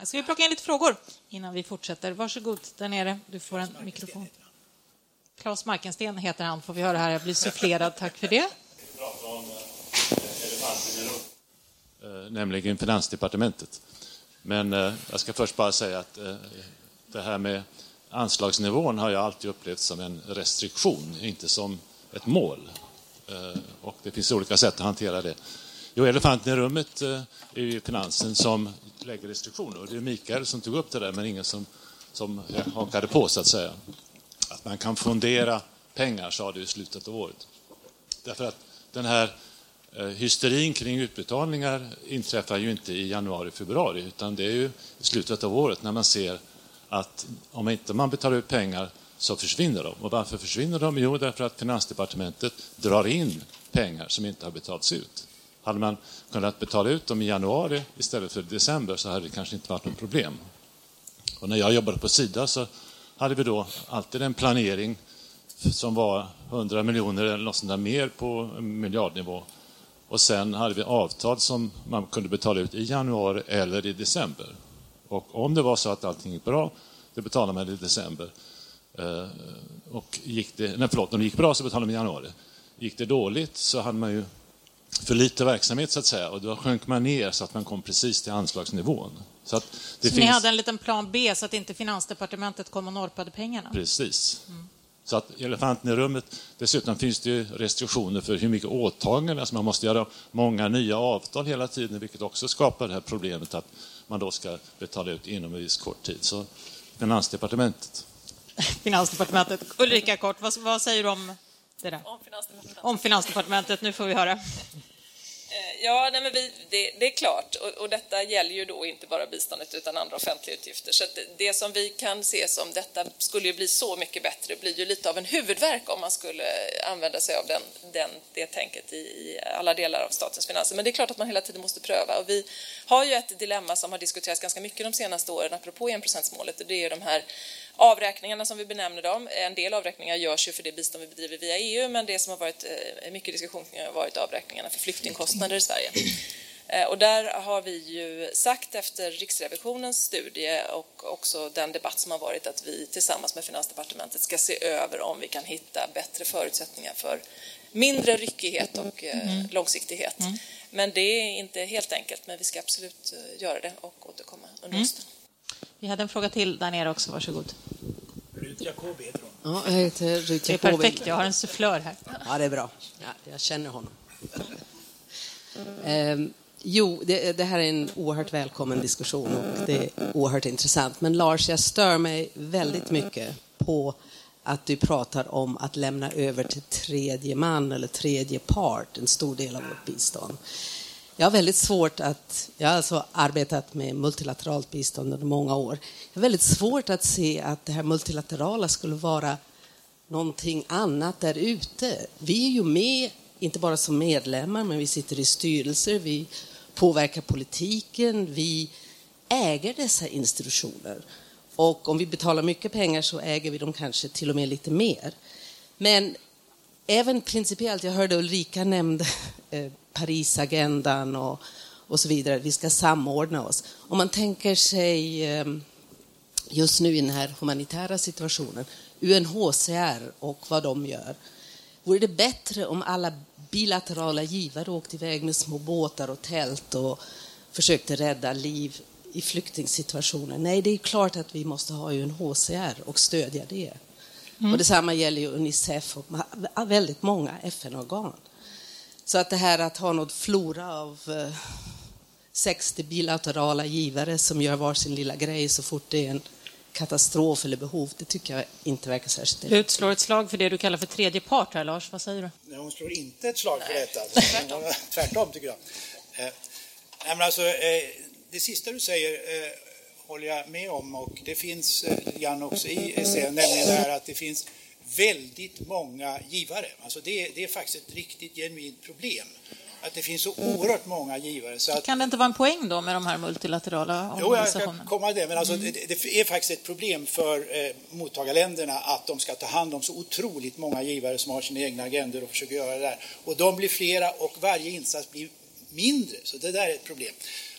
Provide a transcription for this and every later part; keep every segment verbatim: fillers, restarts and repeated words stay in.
Ska vi plocka in lite frågor innan vi fortsätter? Varsågod, där nere. Du får en mikrofon. Claes Markensten heter han, får vi höra här. Jag blir sufflerad, tack för det. Nämligen Finansdepartementet. Men eh, jag ska först bara säga att eh, det här med anslagsnivån har jag alltid upplevt som en restriktion, inte som ett mål. Eh, och det finns olika sätt att hantera det. Jo, elefanten i rummet eh, är ju finansen som lägger restriktioner. Och det är Mikael som tog upp det där, men ingen som, som hakade på, så att säga. Att man kan fondera pengar, sa du i slutet av året. Därför att den här eh, hysterin kring utbetalningar inträffar ju inte i januari, februari, utan det är ju i slutet av året när man ser att om inte man betalar ut pengar så försvinner de. Och varför försvinner de? Jo, därför att Finansdepartementet drar in pengar som inte har betalats ut. Hade man kunnat betala ut dem i januari istället för december så hade det kanske inte varit något problem. Och när jag jobbade på Sida så hade vi då alltid en planering som var hundra miljoner eller något sånt där mer på miljardnivå. Och sen hade vi avtal som man kunde betala ut i januari eller i december. Och om det var så att allting gick bra, det betalade man i december. Eh, och gick det, nej förlåt, om det gick bra så betalade man i januari. Gick det dåligt så hade man ju för lite verksamhet, så att säga, och då sjönk man ner så att man kom precis till anslagsnivån. Så, att det så finns... ni hade en liten plan B så att inte Finansdepartementet kom och norpade pengarna? Precis. Mm. Så att elefanten i rummet, dessutom finns det ju restriktioner för hur mycket åtaganden, alltså man måste göra många nya avtal hela tiden, vilket också skapar det här problemet att man då ska betala ut inom en viss kort tid. Så Finansdepartementet. Finansdepartementet. Ulrika kort, vad, vad säger du om det där? Om Finansdepartementet. Om Finansdepartementet, nu får vi höra. Ja, nej, men vi, det, det är klart. Och, och detta gäller ju då inte bara biståndet utan andra offentliga utgifter. Så att det, det som vi kan se som detta skulle ju bli så mycket bättre blir ju lite av en huvudvärk om man skulle använda sig av den, den, det tänket i, i alla delar av statens finanser. Men det är klart att man hela tiden måste pröva. Och vi har ju ett dilemma som har diskuterats ganska mycket de senaste åren apropå enprocentsmålet. Och det är ju de här avräkningarna som vi benämner dem. En del avräkningar görs ju för det bistånd vi bedriver via E U, men det som har varit mycket diskussion har varit avräkningarna för flyktingkostnader i Sverige. Och där har vi ju sagt efter Riksrevisionens studie och också den debatt som har varit att vi tillsammans med Finansdepartementet ska se över om vi kan hitta bättre förutsättningar för mindre ryckighet och mm. långsiktighet. Mm. Men det är inte helt enkelt, men vi ska absolut göra det och återkomma under hösten. Mm. Vi hade en fråga till där nere också, varsågod. Rut Jacobi heter hon. Ja, jag heter Rut Jacobi. Det är perfekt, jag har en sufflör här. Ja, det är bra. Ja, jag känner honom. Um, jo, det, det här är en oerhört välkommen diskussion och det är oerhört intressant. Men Lars, jag stör mig väldigt mycket på att du pratar om att lämna över till tredje man eller tredje part en stor del av vårt bistånd. Jag har väldigt svårt att, jag har alltså arbetat med multilateralt bistånd under många år. Jag har väldigt svårt att se att det här multilaterala skulle vara någonting annat där ute. Vi är ju med, inte bara som medlemmar, men vi sitter i styrelser, vi påverkar politiken, vi äger dessa institutioner. Och om vi betalar mycket pengar så äger vi dem kanske till och med lite mer. Men även principiellt, jag hörde Ulrika nämnde eh, Parisagendan och, och så vidare. Vi ska samordna oss. Om man tänker sig eh, just nu i den här humanitära situationen, U N H C R och vad de gör. Vore det bättre om alla bilaterala givare åkte iväg med små båtar och tält och försökte rädda liv i flyktingsituationer? Nej, det är klart att vi måste ha U N H C R och stödja det. Mm. Och detsamma gäller ju Unicef och väldigt många F N-organ. Så att det här att ha något flora av eh, sextio bilaterala givare som gör var sin lilla grej så fort det är en katastrof eller behov, det tycker jag inte verkar särskilt. Du slår ett slag för det du kallar för tredje part här, Lars. Vad säger du? Nej, hon slår inte ett slag för detta. Tvärtom. Tvärtom tycker jag. Eh, men alltså, eh, det sista du säger eh, håller jag med om, och det finns eh, grann också i S C, nämligen det här att det finns väldigt många givare. Alltså det, det är faktiskt ett riktigt genuint problem. Att det finns så oerhört många givare. Så att, kan det inte vara en poäng då med de här multilaterala organisationerna? Jo, jag ska komma det. Men alltså, mm. det, det är faktiskt ett problem för eh, mottagarländerna att de ska ta hand om så otroligt många givare som har sina egna agendor och försöker göra det där. Och de blir flera och varje insats blir mindre. Så det där är ett problem.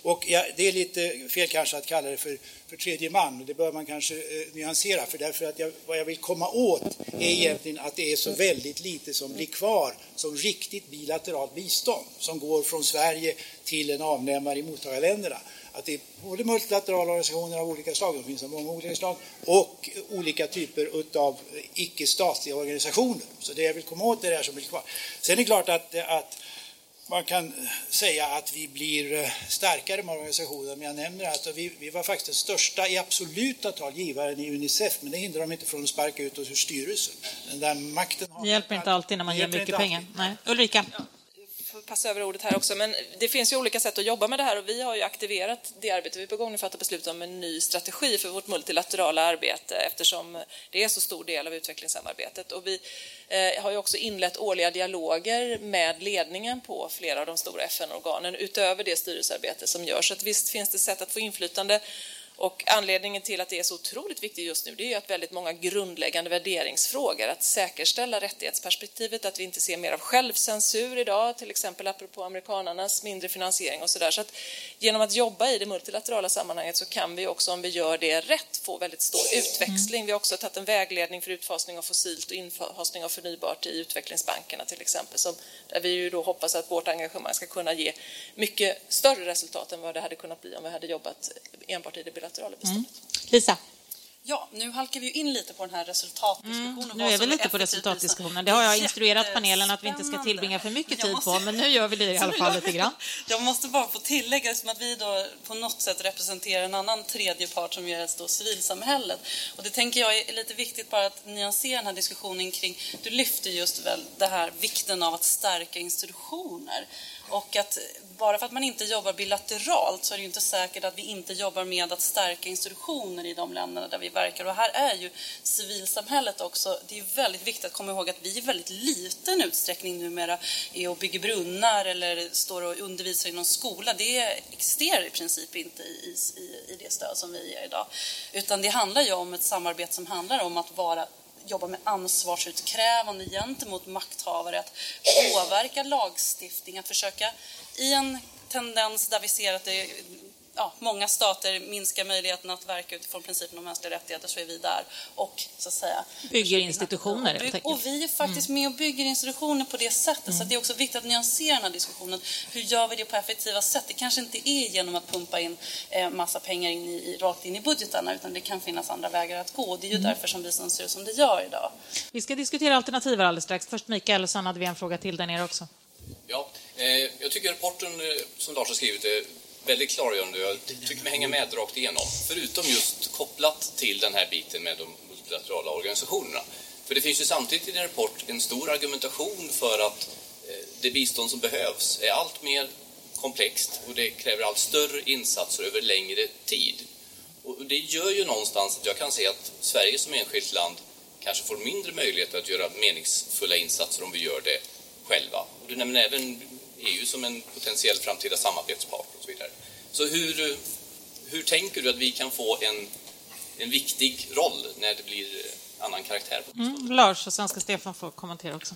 Och ja, det är lite fel kanske att kalla det för, för tredje man. Det bör man kanske eh, nyansera, för därför att jag, vad jag vill komma åt är egentligen att det är så väldigt lite som blir kvar som riktigt bilateralt bistånd som går från Sverige till en avnämare i mottagarländerna. Att det är både multilaterala organisationer av olika slag, det finns många olika slag, och olika typer av icke-statliga organisationer. Så det jag vill komma åt är det här som blir kvar. Sen är det klart att, att man kan säga att vi blir starkare med organisationer, men jag nämner att vi, vi var faktiskt den största i absoluta tal givaren i Unicef, men det hindrar dem inte från att sparka ut oss ur styrelsen. Den där makten har det hjälper inte alltid när man ger mycket pengar. Nej. Ulrika? Ja. Passa över ordet här också, men det finns ju olika sätt att jobba med det här och vi har ju aktiverat det arbete vi är på gång att fatta beslut om en ny strategi för vårt multilaterala arbete eftersom det är så stor del av utvecklingssamarbetet och vi eh, har ju också inlett årliga dialoger med ledningen på flera av de stora F N-organen utöver det styrelsearbete som görs, så att visst finns det sätt att få inflytande. Och anledningen till att det är så otroligt viktigt just nu, det är ju att väldigt många grundläggande värderingsfrågor, att säkerställa rättighetsperspektivet, att vi inte ser mer av självcensur idag, till exempel apropå amerikanernas mindre finansiering och sådär. Så att genom att jobba i det multilaterala sammanhanget så kan vi också, om vi gör det rätt, få väldigt stor utväxling. Vi har också tagit en vägledning för utfasning av fossilt och infasning av förnybart i utvecklingsbankerna till exempel, som, där vi ju då hoppas att vårt engagemang ska kunna ge mycket större resultat än vad det hade kunnat bli om vi hade jobbat enbart i det bilaterala biståndet. Mm. Lisa? Ja, nu halkar vi in lite på den här resultatdiskussionen. Mm, nu är vi lite på resultatdiskussionen. Det har jag instruerat panelen att vi inte ska tillbringa för mycket tid måste... på, men nu gör vi det i alla fall lite grann. Jag måste bara få tillägga som att vi då på något sätt representerar en annan tredje part som är då civilsamhället. Och det tänker jag är lite viktigt bara att nyansera den här diskussionen kring, du lyfter just väl det här vikten av att stärka institutioner. Och att bara för att man inte jobbar bilateralt så är det ju inte säkert att vi inte jobbar med att stärka institutioner i de länderna där vi verkar. Och här är ju civilsamhället också, det är väldigt viktigt att komma ihåg att vi i väldigt liten utsträckning numera är och bygger brunnar eller står och undervisar i någon skola. Det existerar i princip inte i, i, i det stöd som vi ger idag. Utan det handlar ju om ett samarbete som handlar om att vara jobba med ansvarsutkrävande gentemot makthavare, att påverka lagstiftning, att försöka i en tendens där vi ser att det, ja, många stater minskar möjligheten att verka utifrån principen om mänskliga rättigheter, så är vi där och så att säga bygger institutioner. Och, bygg, och vi är faktiskt mm. med och bygger institutioner på det sättet, mm. så att det är också viktigt att nyansera den här diskussionen. Hur gör vi det på effektiva sätt? Det kanske inte är genom att pumpa in eh, massa pengar in i, rakt in i budgetarna, utan det kan finnas andra vägar att gå. Det är ju mm. därför som bistånd ser ut som det gör idag. Vi ska diskutera alternativ alldeles strax. Först Mikael, och sen hade vi en fråga till där nere också. Ja, eh, jag tycker rapporten eh, som Lars har skrivit är väldigt klargörande. Jag tycker mig hänga med rakt igenom. Förutom just kopplat till den här biten med de multilaterala organisationerna. För det finns ju samtidigt i din rapport en stor argumentation för att eh, det bistånd som behövs är allt mer komplext och det kräver allt större insatser över längre tid. Och det gör ju någonstans att jag kan se att Sverige som enskilt land kanske får mindre möjligheter att göra meningsfulla insatser om vi gör det själva. Och du nämner även E U som en potentiell framtida samarbetspartner och så vidare. Så hur, hur tänker du att vi kan få en, en viktig roll när det blir annan karaktär på biståndet? Mm, Lars och svenska Stefan får kommentera också.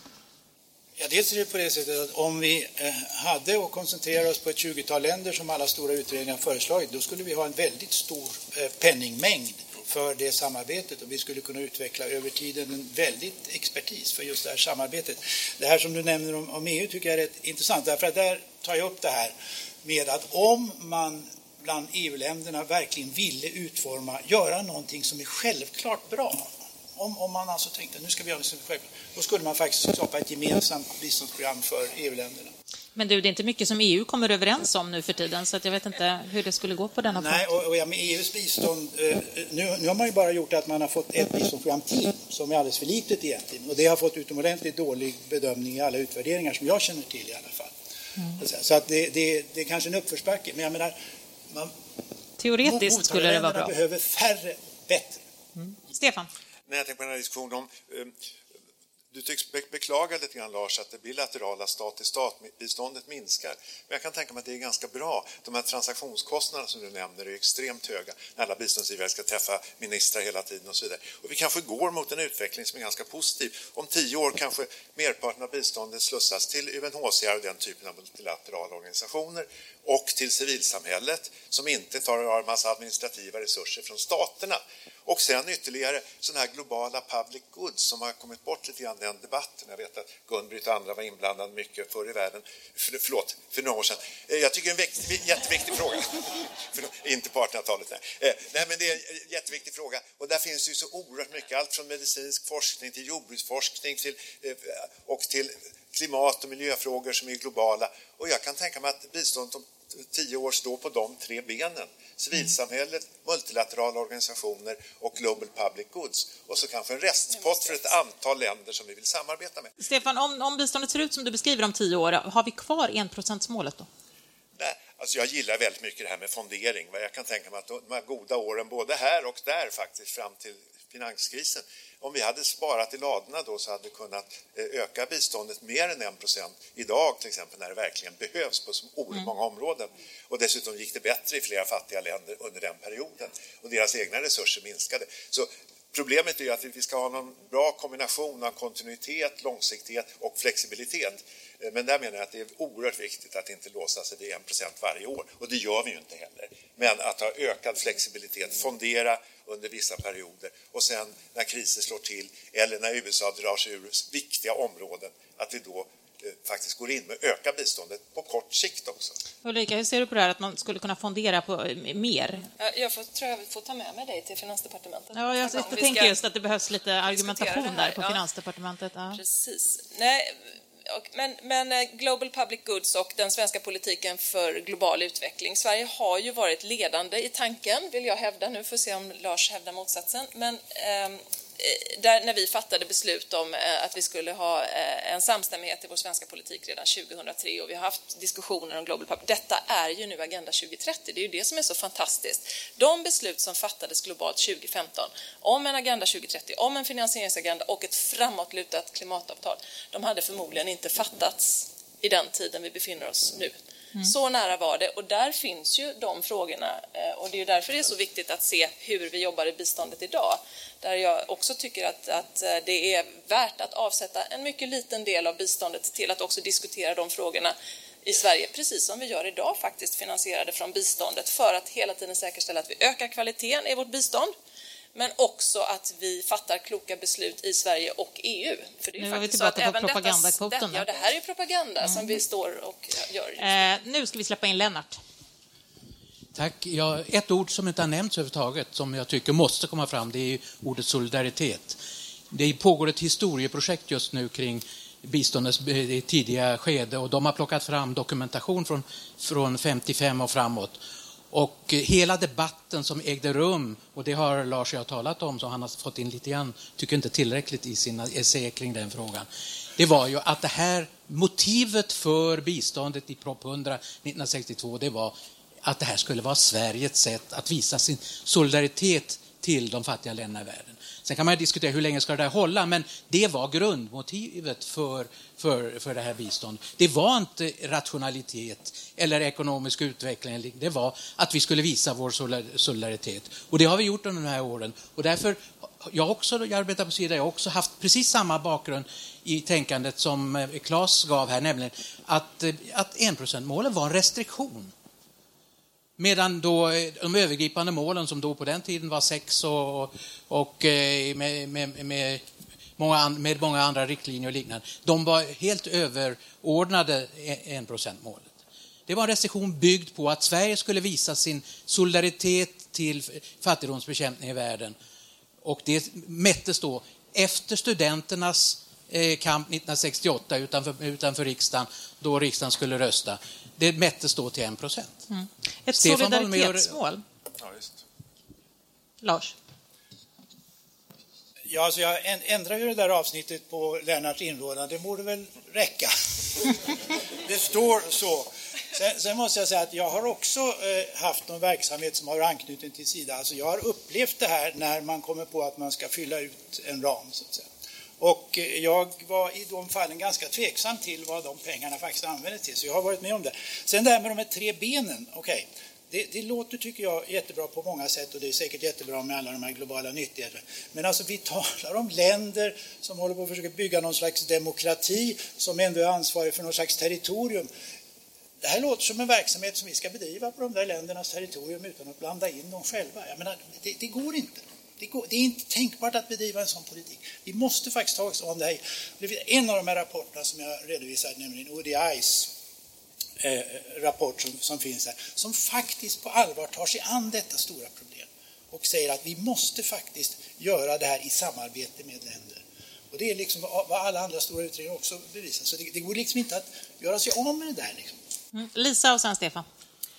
Ja, dels är det på det sättet att om vi eh, hade och koncentrerade oss på ett tjugotal länder som alla stora utredningar föreslagit, då skulle vi ha en väldigt stor eh, penningmängd för det samarbetet och vi skulle kunna utveckla över tiden en väldigt expertis för just det här samarbetet. Det här som du nämner om, om E U tycker jag är rätt intressant, därför att där tar jag upp det här med att om man bland E U-länderna verkligen ville utforma, göra någonting som är självklart bra, om, om man alltså tänkte nu ska vi göra det som är självklart, då skulle man faktiskt skapa ett gemensamt biståndsprogram för E U-länderna. Men du, det är inte mycket som E U kommer överens om nu för tiden, så att jag vet inte hur det skulle gå på denna punkt. Nej, och, och ja, med E U:s bistånd, eh, nu, nu har man ju bara gjort att man har fått ett biståndsprogram till som är alldeles för litet egentligen. Och det har fått utomordentligt dålig bedömning i alla utvärderingar som jag känner till i alla fall. Mm. Så att det, det, det är kanske en uppförsbacke, men jag menar, man, teoretiskt skulle det vara bra. Behöver färre, bättre. Mm. Stefan? När jag tänker på den här diskussionen om du tycks beklaga lite grann, Lars, att det bilaterala stat-till-stat-biståndet minskar. Men jag kan tänka mig att det är ganska bra. De här transaktionskostnaderna som du nämner är extremt höga. När alla biståndsgivare ska träffa ministrar hela tiden och så vidare. Och vi kanske går mot en utveckling som är ganska positiv. Om tio år kanske merparten av biståndet slussas till U N H C R och den typen av multilaterala organisationer. och till civilsamhället som inte tar en massa administrativa resurser från staterna. Och sen ytterligare sådana här globala public goods som har kommit bort lite grann i den debatten. Jag vet att Gun-Britt och andra var inblandade mycket förr i världen. För, förlåt, för några år sedan. Jag tycker det är en viktig, jätteviktig fråga. För, inte på artonhundratalet. Nej. nej, men det är en jätteviktig fråga. Och där finns ju så oerhört mycket. Allt från medicinsk forskning till jordbruksforskning till, och till klimat- och miljöfrågor som är globala. Och jag kan tänka mig att biståndet om tio år står på de tre benen. Civilsamhället, multilaterala organisationer och global public goods. Och så kanske en restpott för ett antal länder som vi vill samarbeta med. Stefan, om, om biståndet ser ut som du beskriver om tio år, har vi kvar enprocentsmålet då? Nej, alltså jag gillar väldigt mycket det här med fondering. Jag kan tänka mig att de här goda åren både här och där faktiskt fram till finanskrisen. Om vi hade sparat i ladorna då så hade vi kunnat öka biståndet mer än en procent idag till exempel när det verkligen behövs på så oerhört många områden. Och dessutom gick det bättre i flera fattiga länder under den perioden och deras egna resurser minskade. Så problemet är ju att vi ska ha någon bra kombination av kontinuitet, långsiktighet och flexibilitet. Men där menar jag att det är oerhört viktigt att inte låsa sig vid en procent varje år. Och det gör vi ju inte heller. Men att ha ökad flexibilitet, fondera under vissa perioder och sen när kriser slår till eller när U S A drar sig ur viktiga områden att vi då eh, faktiskt går in med öka biståndet på kort sikt också. Ulrika, hur ser du på det här att man skulle kunna fondera på mer? Jag får, tror jag får ta med mig dig till Finansdepartementet. Ja, jag, jag, jag tänker just att det behövs lite argumentation där på ja. Finansdepartementet. Ja. Precis. Nej, och, men, men Global Public Goods och den svenska politiken för global utveckling. Sverige har ju varit ledande i tanken, vill jag hävda. Nu får vi se om Lars hävdar motsatsen. Men eh, där, när vi fattade beslut om eh, att vi skulle ha eh, en samstämmighet i vår svenska politik redan tjugohundratre och vi har haft diskussioner om Global Public. Detta är ju nu Agenda tjugohundratrettio. Det är ju det som är så fantastiskt. De beslut som fattades globalt tjugofemton om en Agenda tjugohundratrettio, om en finansieringsagenda och ett framåtlutat klimatavtal, de hade förmodligen inte fattats i den tiden vi befinner oss nu. Mm. Så nära var det och där finns ju de frågorna och det är ju därför det är så viktigt att se hur vi jobbar i biståndet idag. Där jag också tycker att, att det är värt att avsätta en mycket liten del av biståndet till att också diskutera de frågorna i Sverige, precis som vi gör idag faktiskt finansierade från biståndet för att hela tiden säkerställa att vi ökar kvaliteten i vårt bistånd. Men också att vi fattar kloka beslut i Sverige och E U. För det är ju nu faktiskt är vi så att på propagandakvoten. Det, ja, det här är ju propaganda mm. som vi står och gör. Eh, nu ska vi släppa in Lennart. Tack. Ja, ett ord som inte har nämnts överhuvudtaget som jag tycker måste komma fram, det är ordet solidaritet. Det pågår ett historieprojekt just nu kring biståndets tidiga skede och de har plockat fram dokumentation från, från femtiofem och framåt. Och hela debatten som ägde rum, och det har Lars och jag talat om, så han har fått in lite grann, tycker inte tillräckligt i sina essäer kring den frågan. Det var ju att det här motivet för biståndet i Prop hundra nittonhundrasextiotvå, det var att det här skulle vara Sveriges sätt att visa sin solidaritet till de fattiga länderna i världen. Sen kan man diskutera hur länge ska det här hålla, men det var grundmotivet för, för, för det här biståndet. Det var inte rationalitet eller ekonomisk utveckling, det var att vi skulle visa vår solidaritet. Och det har vi gjort under de här åren. Och därför, jag, också, jag arbetar på Sida, jag har också haft precis samma bakgrund i tänkandet som Claes gav här, nämligen att, att enprocentsmålet var en restriktion. Medan då de övergripande målen som då på den tiden var sex och, och med, med, med, många, med många andra riktlinjer och liknande, de var helt överordnade enprocentsmålet. Det var en restriktion byggd på att Sverige skulle visa sin solidaritet till fattigdomsbekämpning i världen. Och det mättes då efter studenternas kamp nittonhundrasextioåtta utanför, utanför riksdagen, då riksdagen skulle rösta. Det mättes då till en procent. Mm. Ett Stefan solidaritetsmål. Ja, just. Lars? Ja, alltså jag ändrar ju det där avsnittet på Lennarts inrådan. Det borde väl räcka. Det står så. Sen, sen måste jag säga att jag har också eh, haft någon verksamhet som har anknytning till Sida. Alltså jag har upplevt det här när man kommer på att man ska fylla ut en ram, så att säga. Och jag var i de fallen ganska tveksam till vad de pengarna faktiskt användes till. Så jag har varit med om det. Sen det här med de här tre benen, okej. Okay. Det, det låter, tycker jag, jättebra på många sätt och det är säkert jättebra med alla de här globala nyttigheterna. Men alltså vi talar om länder som håller på att försöka bygga någon slags demokrati som ändå är ansvarig för någon slags territorium. det här låter som en verksamhet som vi ska bedriva på de där ländernas territorium utan att blanda in dem själva. Jag menar, det, det går inte. Det, går, det är inte tänkbart att bedriva en sån politik. Vi måste faktiskt ta oss om det här. Det finns en av de här rapporterna som jag redovisade, nämligen O D I's eh, rapport som, som finns här, som faktiskt på allvar tar sig an detta stora problem och säger att vi måste faktiskt göra det här i samarbete med länder. Och det är liksom vad alla andra stora utredningar också bevisar. Så det, det går liksom inte att göra sig av med det där. Liksom. Mm. Lisa och sen Stefan.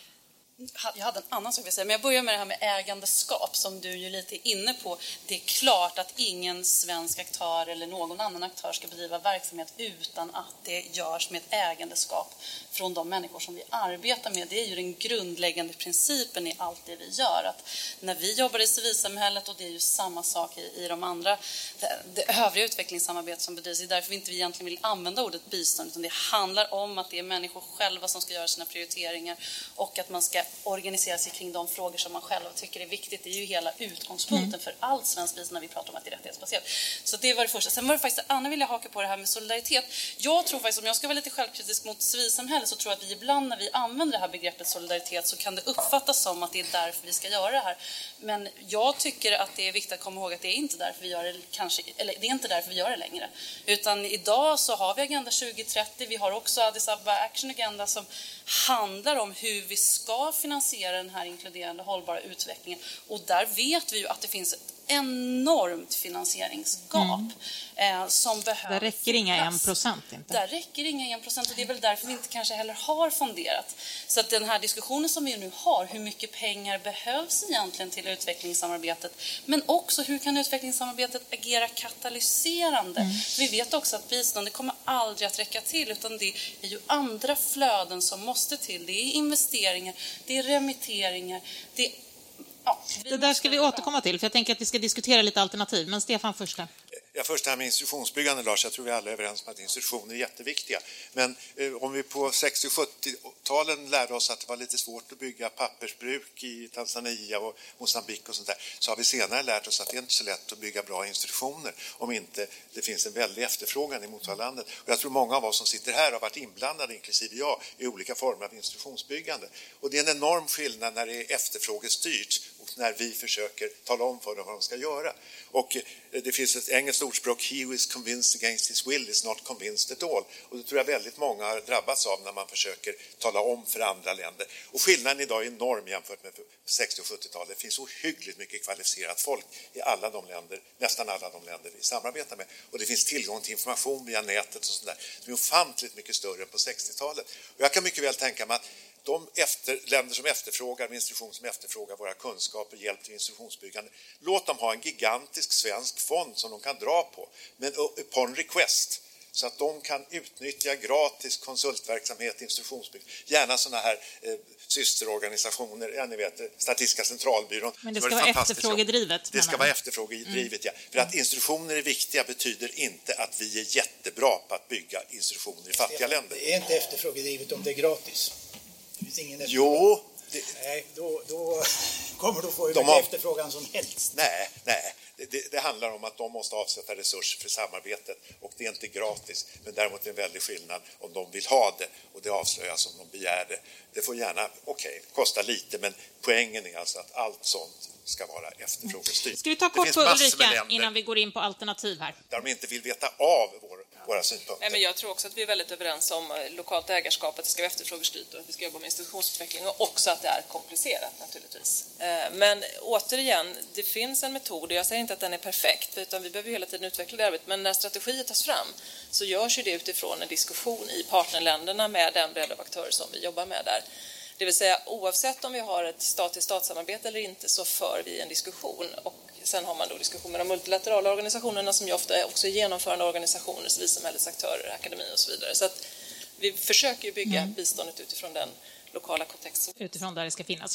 Jag hade en annan sak att säga, men jag börjar med det här med ägandeskap som du ju lite är inne på. Det är klart att ingen svensk aktör eller någon annan aktör ska bedriva verksamhet utan att det görs med ett ägandeskap från de människor som vi arbetar med. Det är ju den grundläggande principen i allt det vi gör. Att när vi jobbar i civilsamhället, och det är ju samma sak i, i de andra, det, det övriga utvecklingssamarbete som bedrivs, det är därför vi inte egentligen vill använda ordet bistånd, utan det handlar om att det är människor själva som ska göra sina prioriteringar och att man ska organisera sig kring de frågor som man själv tycker är viktigt. Det är ju hela utgångspunkten mm. för allt svenskt bistånd när vi pratar om att det är rättighetsbaserat. Så det var det första. Sen var det faktiskt, Anna vill jag haka på det här med solidaritet. Jag tror faktiskt, om jag ska vara lite självkritisk mot civilsamhället, så tror jag att vi ibland när vi använder det här begreppet solidaritet så kan det uppfattas som att det är därför vi ska göra det här. Men jag tycker att det är viktigt att komma ihåg att det är inte därför vi gör det, kanske, eller det är inte därför vi gör det längre. Utan idag så har vi Agenda tjugo trettio, vi har också Addis Ababa Action Agenda som handlar om hur vi ska finansiera den här inkluderande hållbara utvecklingen. Och där vet vi ju att det finns ett enormt finansieringsgap mm. eh, som behövs. Där räcker inga en procent inte. Där räcker inga en procent och det är väl därför vi inte kanske heller har fonderat. Så att den här diskussionen som vi nu har, hur mycket pengar behövs egentligen till utvecklingssamarbetet, men också hur kan utvecklingssamarbetet agera katalyserande. Mm. Vi vet också att biståndet kommer aldrig att räcka till, utan det är ju andra flöden som måste till. Det är investeringar, det är remitteringar, det är Ja, det där ska vi återkomma till, för jag tänker att vi ska diskutera lite alternativ. Men Stefan först här. Ja, först det här med institutionsbyggande, Lars. Jag tror vi alla är överens om att institutioner är jätteviktiga. Men eh, om vi på sextio- och sjuttio-talen lärde oss att det var lite svårt att bygga pappersbruk i Tanzania och Mosambik och sånt där, så har vi senare lärt oss att det inte är så lätt att bygga bra institutioner om inte det finns en väldig efterfrågan i mottagarlandet. Och jag tror många av oss som sitter här har varit inblandade, inklusive jag, i olika former av institutionsbyggande. Och det är en enorm skillnad när det är efterfrågestyrt och när vi försöker tala om för dem vad de ska göra. Och det finns ett engelskt ordspråk, he who is convinced against his will is not convinced at all. Och det tror jag väldigt många har drabbats av när man försöker tala om för andra länder. Och skillnaden idag är enorm jämfört med sextio- och sjuttio-talet. Det finns ohyggligt mycket kvalificerat folk i alla de länder, nästan alla de länder vi samarbetar med. Och det finns tillgång till information via nätet och sånt där som är ofantligt mycket större än på sextiotalet. Och jag kan mycket väl tänka mig att de efter, länder som efterfrågar, institutioner som efterfrågar våra kunskaper, hjälp till institutionsbyggande, låt dem ha en gigantisk svensk fond som de kan dra på, men upon request, så att de kan utnyttja gratis konsultverksamhet, institutionsbyggande, gärna sådana här eh, systerorganisationer, ja, ni vet, Statistiska centralbyrån. Men det ska vara efterfrågedrivet. Det ska vara efterfrågedrivet, mm. ja. För att institutioner är viktiga betyder inte att vi är jättebra på att bygga institutioner i fattiga länder. Det är inte efterfrågedrivet om det är gratis. Det finns ingen jo, det... Nej, då, då kommer du få hur de mycket har... efterfrågan som helst. Nej, nej. Det, det handlar om att de måste avsätta resurser för samarbetet och det är inte gratis, men däremot är det en väldig skillnad om de vill ha det och det avslöjas om de begär det. Det får gärna, okej, okay, kosta lite, men poängen är alltså att allt sånt ska vara efterfrågestyrt. Ska vi ta kort på Ulrika innan vi går in på alternativ här? Där de inte vill veta av vår, våra synpunkter. Nej, men jag tror också att vi är väldigt överens om lokalt ägarskap, att det ska vara efterfrågestyrt och att vi ska jobba med institutionsutveckling och också att det är komplicerat naturligtvis. Men återigen, det finns en metod och jag säger inte att den är perfekt, utan vi behöver hela tiden utveckla det arbetet. Men när strategier tas fram så görs ju det utifrån en diskussion i partnerländerna med den bredd av aktörer som vi jobbar med där. Det vill säga oavsett om vi har ett stat-till-stat-samarbete eller inte så för vi en diskussion och sen har man då diskussion med de multilaterala organisationerna som ju ofta är också genomförande organisationer, civilsamhällets aktörer, akademi och så vidare. Så att vi försöker bygga mm. biståndet utifrån den lokala kontexten. Utifrån där det ska finnas.